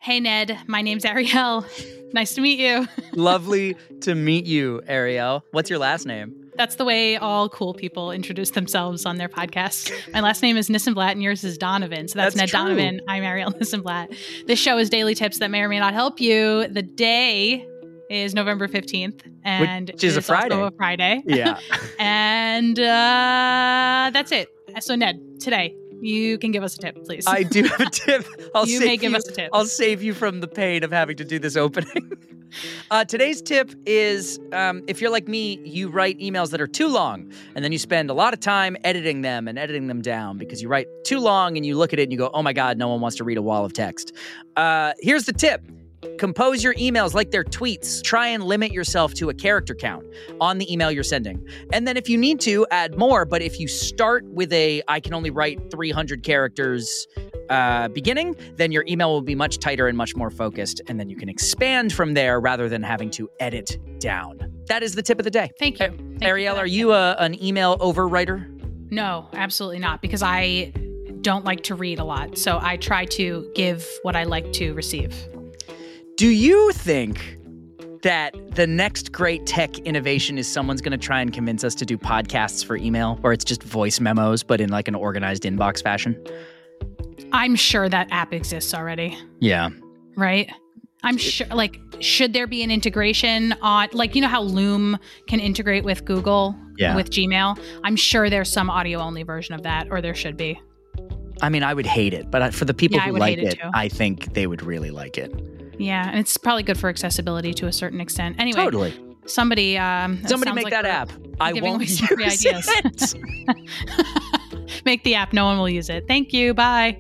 Hey, Ned. My name's Ariel. Nice to meet you. Lovely to meet you, Ariel. What's your last name? That's the way all cool people introduce themselves on their podcast. My last name is Nissenblatt and yours is Donovan. So that's Ned true. Donovan. I'm Ariel Nissenblatt. This show is daily tips that may or may not help you. The day is November 15th. And which is a Friday. Also a Friday. Yeah. And that's it. So, Ned, today, you can give us a tip, please. I do have a tip. You may give us a tip. I'll save you from the pain of having to do this opening. Today's tip is, if you're like me, you write emails that are too long, and then you spend a lot of time editing them down because you write too long and you look at it and you go, oh my God, no one wants to read a wall of text. Here's the tip. Compose your emails like they're tweets. Try and limit yourself to a character count on the email you're sending. And then if you need to, add more. But if you start with I can only write 300 characters beginning, then your email will be much tighter and much more focused. And then you can expand from there rather than having to edit down. That is the tip of the day. Thank you. Ariel, are you an email overwriter? No, absolutely not, because I don't like to read a lot. So I try to give what I like to receive. Do you think that the next great tech innovation is someone's going to try and convince us to do podcasts for email, or it's just voice memos, but in like an organized inbox fashion? I'm sure that app exists already. Yeah. Right? I'm sure, should there be an integration on, how Loom can integrate with Google, with Gmail? I'm sure there's some audio-only version of that, or there should be. I mean, I would hate it, but for the people who like it, too. I think they would really like it. Yeah, and it's probably good for accessibility to a certain extent. Anyway, totally. Somebody make that app. I won't use it. Make the app. No one will use it. Thank you. Bye.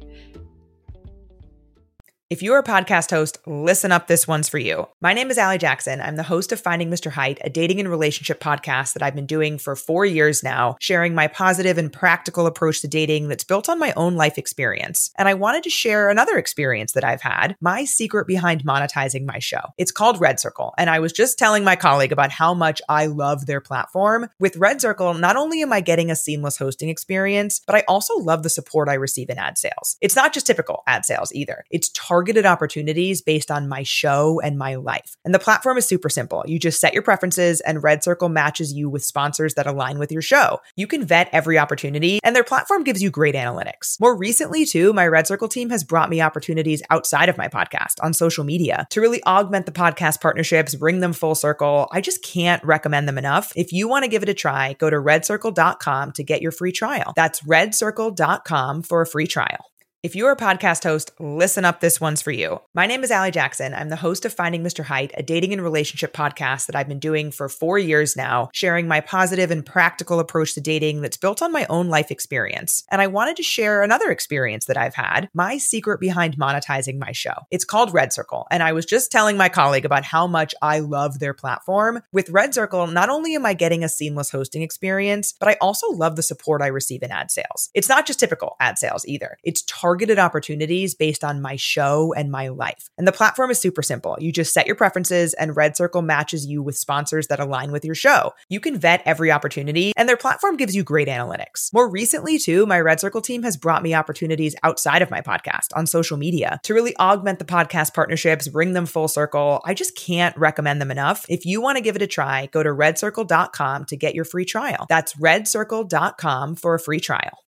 If you're a podcast host, listen up, this one's for you. My name is Allie Jackson. I'm the host of Finding Mr. Height, a dating and relationship podcast that I've been doing for 4 years now, sharing my positive and practical approach to dating that's built on my own life experience. And I wanted to share another experience that I've had, my secret behind monetizing my show. It's called Red Circle, and I was just telling my colleague about how much I love their platform. With Red Circle, not only am I getting a seamless hosting experience, but I also love the support I receive in ad sales. It's not just typical ad sales either. It's targeted opportunities based on my show and my life. And the platform is super simple. You just set your preferences and Red Circle matches you with sponsors that align with your show. You can vet every opportunity and their platform gives you great analytics. More recently too, my Red Circle team has brought me opportunities outside of my podcast on social media to really augment the podcast partnerships, bring them full circle. I just can't recommend them enough. If you want to give it a try, go to redcircle.com to get your free trial. That's redcircle.com for a free trial. If you're a podcast host, listen up, this one's for you. My name is Allie Jackson. I'm the host of Finding Mr. Height, a dating and relationship podcast that I've been doing for 4 years now, sharing my positive and practical approach to dating that's built on my own life experience. And I wanted to share another experience that I've had, my secret behind monetizing my show. It's called Red Circle, and I was just telling my colleague about how much I love their platform. With Red Circle, not only am I getting a seamless hosting experience, but I also love the support I receive in ad sales. It's not just typical ad sales either. It's targeted opportunities based on my show and my life. And the platform is super simple. You just set your preferences and Red Circle matches you with sponsors that align with your show. You can vet every opportunity and their platform gives you great analytics. More recently too, my Red Circle team has brought me opportunities outside of my podcast on social media to really augment the podcast partnerships, bring them full circle. I just can't recommend them enough. If you want to give it a try, go to redcircle.com to get your free trial. That's redcircle.com for a free trial.